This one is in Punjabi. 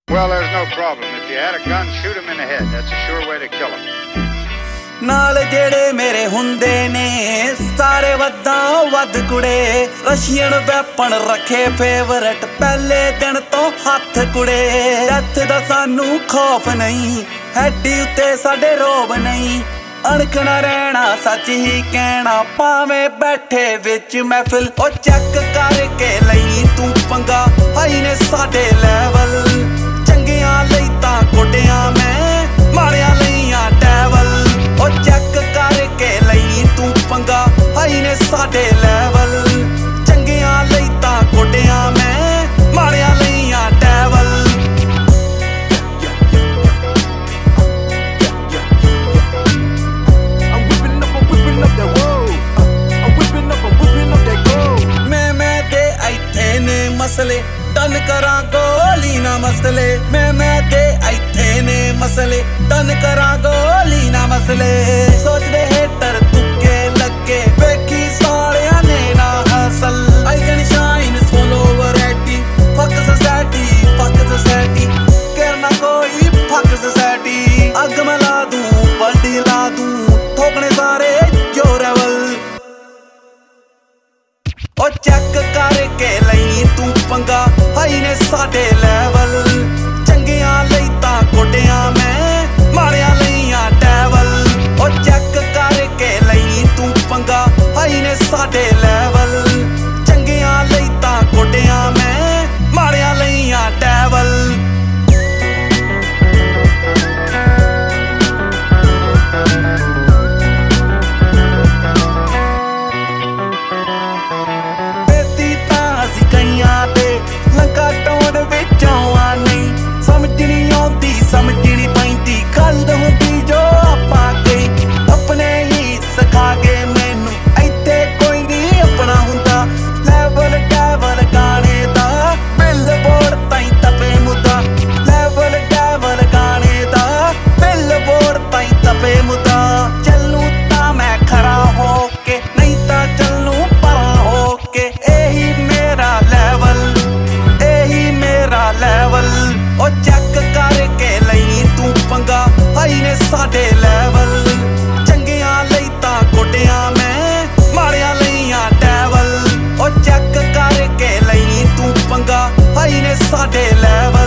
Well, there's no problem. If you had a gun, shoot him in the head. That's a sure way to kill him. ਨਾਲ ਜਿਹੜੇ ਮੇਰੇ ਹੁੰਦੇ ਨੇ ਸਾਰੇ ਵੱਧਾਂ ਵੱਧ ਕੁੜੇ ਰਸ਼ੀਅਨ ਵੈਪਨ ਰੱਖੇ ਫੇਵਰਟ ਪਹਿਲੇ ਦਿਨ ਤੋਂ ਹੱਥ ਕੁੜੇ ਡੈਥ ਦਾ ਸਾਨੂੰ ਖੌਫ ਨਹੀਂ ਹੈਡੀ ਉੱਤੇ ਸਾਡੇ ਰੋਬ ਨਹੀਂ ਅਣਖਣਾ ਰਹਿਣਾ ਸੱਚ ਹੀ ਕਹਿਣਾ ਭਾਵੇਂ ਬੈਠੇ ਵਿੱਚ ਮਹਿਫਿਲ ਉਹ ਚੈੱਕ ਕਰਕੇ ਲਈ ਤੂੰ ਪੰਗਾ ਹਾਈ ਨੇ ਸਾਡੇ ਲੈਵਲ ਚੰਗਿਆਂ ਲਈ ਤਾਂ ਕੋਟਿਆਂ ਮੈਂ ਮਾੜਿਆਂ ਲਈ ਆ ਡੈਵਲ ਉਹ ਚੈੱਕ ਕਰਕੇ ਲਈ ਤੂੰ ਪੰਗਾ ਹਾਈ ਨੇ ਸਾਡੇ ਲੈਵਲ ਚੰਗਿਆਂ ਲਈ ਤਾਂ ਕੋਟਿਆਂ ਮੈਂ ਮਾੜਿਆਂ ਲਈ ਆ ਡੈਵਲ ਮਸਲੇ ਡਨ ਕਰਾਂ ਗੋਲੀ ਨਾ ਮਸਲੇ ਮੈਂ ਤੇ ਇੱਥੇ ਨੇ ਮਸਲੇ ਡਨ ਕਰਾਂ ਗੋਲੀ ਨਾ ਮਸਲੇ ਸੋਚਦੇ ਹੇਟਰ ਤੁੱਕੇ ਲੱਗੇ ਵੇਖੀ ਸਾਲਿਆਂ ਨੇ ਨਾ hustle I can shine solo variety fuck society ਕਰਨਾ ਕੋਈ ਫੱਕ ਸੋਸਾਇਟੀ ਅੱਗ ਮੈਂ ਲਾ ਦੂੰ ਪਲਟੀ ਲਾ ਦੂੰ ਠੋਕਣੇ ਸਾਰੇ ਜੋ ਰੈਵਲ ਉਹ ਚੈੱਕ ਕਰਕੇ ਲਈ ਤੂੰ ਪੰਗਾ ਹਾਈ ਨੇ ਸਾਡੇ ਲੈਵਲ ਚੰਗਿਆਂ ਲਈ ਤਾਂ ਕੋਟਿਆਂ ਮੈਂ ਮਾੜਿਆਂ ਲਈ ਆ ਡੈਵਲ ਉਹ ਚੈੱਕ ਕਰਕੇ ਲਈ ਤੂੰ ਪੰਗਾ ਹਾਈ ਨੇ ਸਾਡੇ ਲੈਵਲ ਚੰਗਿਆਂ ਲਈ ਤਾਂ ਕੋਟਿਆਂ ਮੈਂ ਮਾੜਿਆਂ ਲਈ ਆ ਡੈਵਲ ਲੰਕਾ ਟੋੜ ਵਿੱਚੋਂ ਆ ਨਹੀਂ ਸਮਝਣੀ ਆਉਂਦੀ ਸਮਝਣੀ ਪੈਂਦੀ ਗੱਲ ਹੁੰਦੀ ਜੋ ਆਪਾਂ ਗਈ ਆਪਣੇ ਹੀ ਸਿਖਾ ਕੇ ਮੈਨੂੰ ਇੱਥੇ ਕੋਈ ਨਹੀਂ ਆਪਣਾ ਹੁੰਦਾ ਲੈਵਲ ਡੈਵਲ ਗਾਣੇ ਦਾ ਬਿਲਬੋਰਡ ਤਾਈਂ ਤਪੇ ਮੁੱਦਾ ਲੈਵਲ ਡੈਵਲ ਗਾਣੇ ਦਾ ਬਿਲਬੋਰਡ ਤਾਈਂ ਤਪੇ ਮੁੱਦਾ ਚੱਲੂ ਤਾਂ ਮੈਂ ਖਰਾ ਹੋ ਕੇ ਨਹੀਂ ਤਾਂ ਚੱਲੂ ਪਰਾਂ ਹੋ ਕੇ ਇਹੀ ਮੇਰਾ ਲੈਵਲ ਲੈਵਲ ਉਹ ਚੈੱਕ ਕਰਕੇ ਲਈ ਤੂੰ ਪੰਗਾ ਹਾਈ ਨੇ ਸਾਡੇ ਲੈਵਲ ਚੰਗਿਆਂ ਲਈ ਤਾਂ ਕੋਟਿਆਂ ਮੈਂ ਮਾੜਿਆਂ ਲਈ ਆ ਡੈਵਲ ਉਹ ਚੈੱਕ ਕਰਕੇ ਲਈ ਤੂੰ ਪੰਗਾ ਹਾਈ ਨੇ ਸਾਡੇ ਲੈਵਲ